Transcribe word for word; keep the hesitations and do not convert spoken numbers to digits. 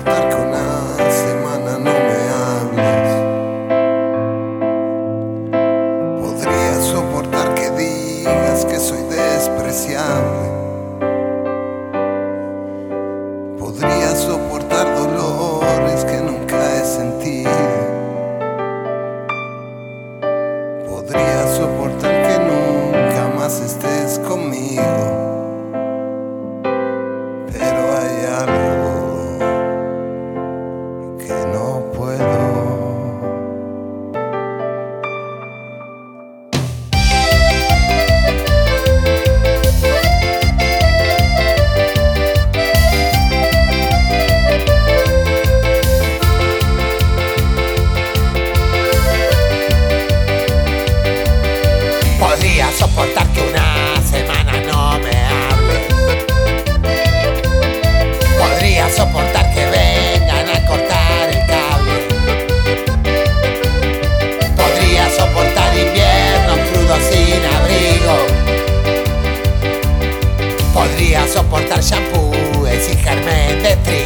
soportar que una semana no me hables. Podría soportar que digas que soy despreciable. Podría soportar dolores que nunca he sentido. Podría soportar que nunca más estés conmigo. Pero hay algo que no puedo. Podría soportar que una semana no me hable. Podría soportar que vengan a cortar el cable. Podría soportar inviernos crudos sin abrigo. Podría soportar shampoos y germen de trigo.